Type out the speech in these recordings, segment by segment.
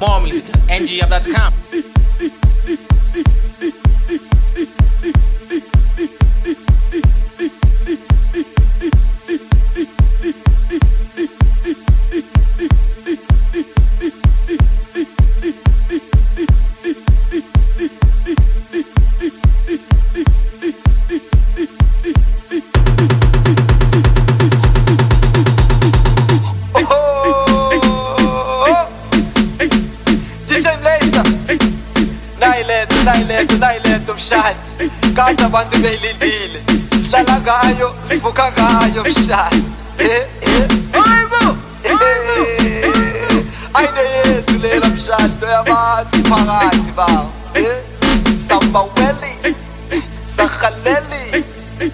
More music, NGF.com. Naileto mshali kata bantu belilile silala ngayo sivuka ngayo mshali ayine yethu lela mshali noyabantu phakathi bawo samba weli sakhaleli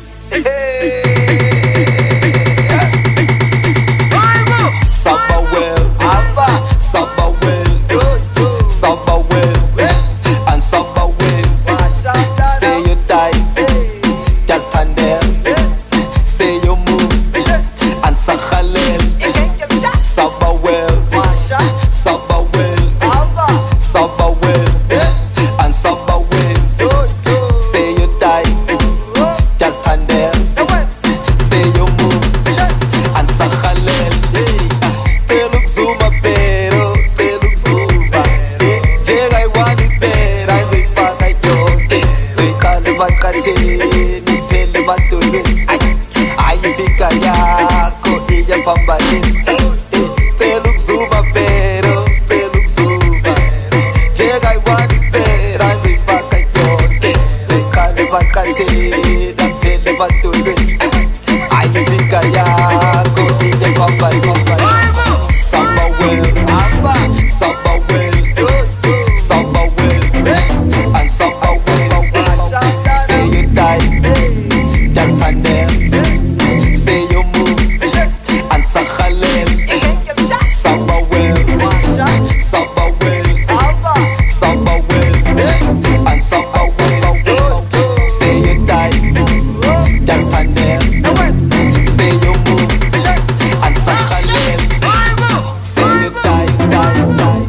samba well aba samba well samba well and samba well. Say you die, just stand there. Say you move and sakhalel. Samba well, samba well, samba well and samba well. Say you die, just stand there. Say you move and sakhalel. Peluk zuma pero, peluk zuma. Jega iwani pera, zifaka yote. Zikale bakatini, pele matulu. Ayifika yako iya pambalita. Peluk zuma pero, peluk zuma. Jega iwani pera, zifaka yote. Zikale bakatini, pele matulu. Ayifika yako iya pambalita. Samba well, samba well, samba well, and samba well. Say you die, just stand there. Say you move, and sakhalel. Samba well, samba well, samba well, and samba well. Say you die, just stand there. Say you move, and sakhalel. Say you die, die, die.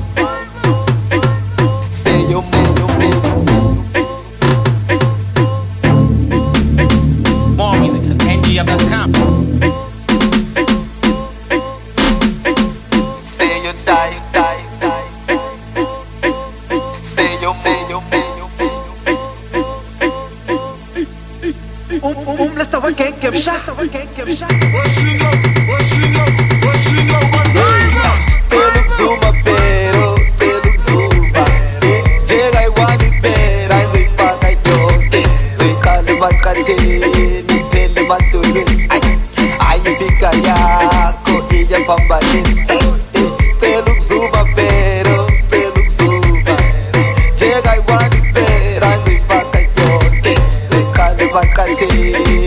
Say you move. More music, NGF.com. Say you die, die, die. Say you move. Lasta que bşah. Peluk zuma pero, peluk zuma. Jega iwani pera, zifaka yote. Zikale bakatini, pele matulu. Ayifika yako iya pambalita. Peluk zuma pero, peluk zuma. Jega iwani pera, zifaka yote. Zikale bakatini.